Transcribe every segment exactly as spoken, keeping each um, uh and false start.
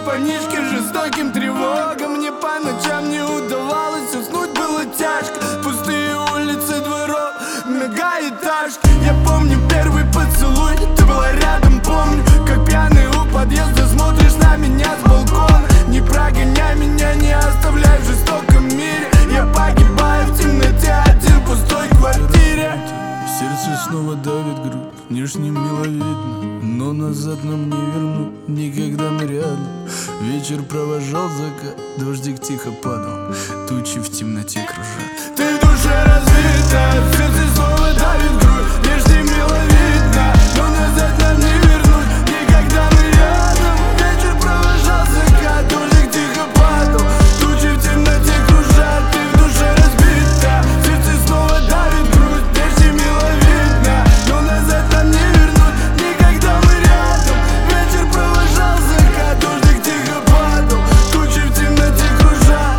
парнишке жестоким тревогам. Мне по ночам не удавалось уснуть, было тяжко. Пустые улицы дворов, многоэтажки. Я помню первый поцелуй, ты была рядом, помню, как пьяный у подъезда смотришь на меня с балкона. Не прогоняй меня, не оставляй в жестоком мире. Я погибаю в темноте один в пустой квартире. Сердце снова давит грудь, внешне мило видно, но назад нам не вернуть, никогда мы рядом. Вечер провожал закат, дождик тихо падал, тучи в темноте кружат. Ты в душе разбита, в сердце снова давит грудь, внешне мило видно, но назад нам не вернуть, никогда мы рядом. Вечер провожал закат, дождик тихо падал, тучи в темноте кружат. Ты в душе разбита, в сердце снова давит грудь, внешне мило видно, но назад нам не вернуть, никогда мы рядом. Вечер провожал закат, дождик тихо падал, тучи в темноте кружат.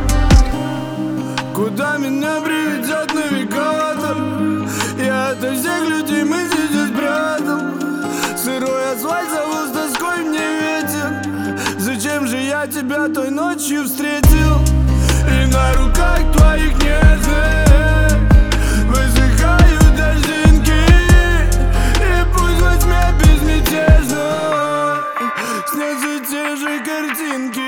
Куда меня приведет навигатор? Я ото всех людей мысли здесь прятал. Сырой асфальт завыл с тоской мне ветер. Зачем же я тебя той ночью встретил? И на руках твоих нежных высыхают дождинки, и пусть во тьме безмятежно снятся те же картинки.